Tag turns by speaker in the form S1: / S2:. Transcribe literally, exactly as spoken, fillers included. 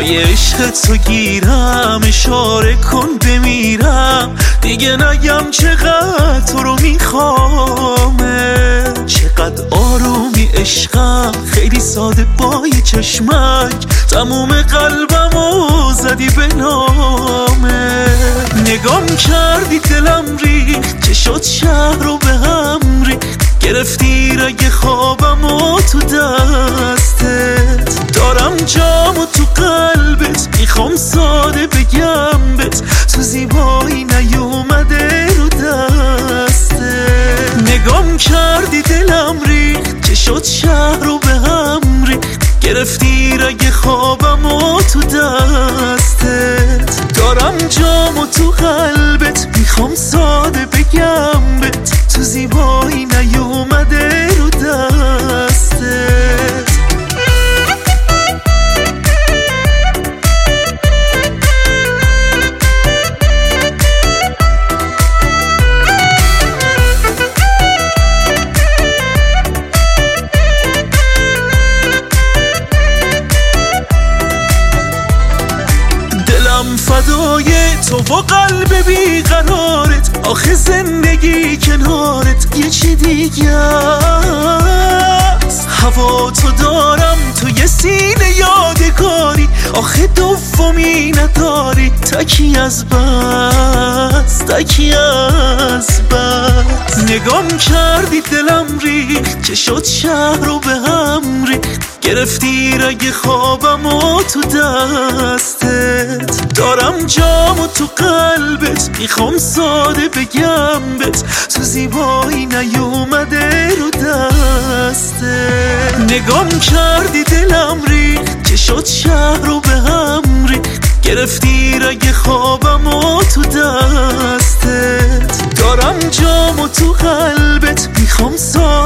S1: پای عشقت تو گیرم، اشاره کن بمیرم، دیگه نگم چقدر تو رو میخوامه. چقدر آرومی عشقم، خیلی ساده با یه چشمک تموم قلبمو زدی به نامه. نگام کردی دلم ریخت، چه شد شهر رو به هم ریخت، گرفتی رگ خوابمو تو دستت. دارم جامو تو قلبت، میخوام ساده بگم بت، تو زیبایی نیومده رو دستت. نگام کردی دلم ریخت، چه شد شهر رو به هم ریخت، گرفتی رگ خوابمو تو دستت. دارم جامو تو قلبت، میخوام ساده بگم بت، تو زیبایی نیومده رو دستت. فدای تو و قلب بیقرارت، آخه زندگی کنارت یه چی دیگه است. هوا تو دارم تو یه سینه یادگاری، آخه دومی نداری، تکی از بس تکی از بس. نگام کردی دلم ریخت، چه شد شهر رو به هم ریخت، گرفتی رگ خوابمو تو دستت. دارم جامو تو قلبت، میخوام ساده بگم بت، تو زیبایی نیومده رو دستت. نگام کردی دلم ریخت، چه شد شهر رو به هم ریخت، گرفتی رگ خوابمو تو دستت. دارم جامو تو قلبت، میخوام ساده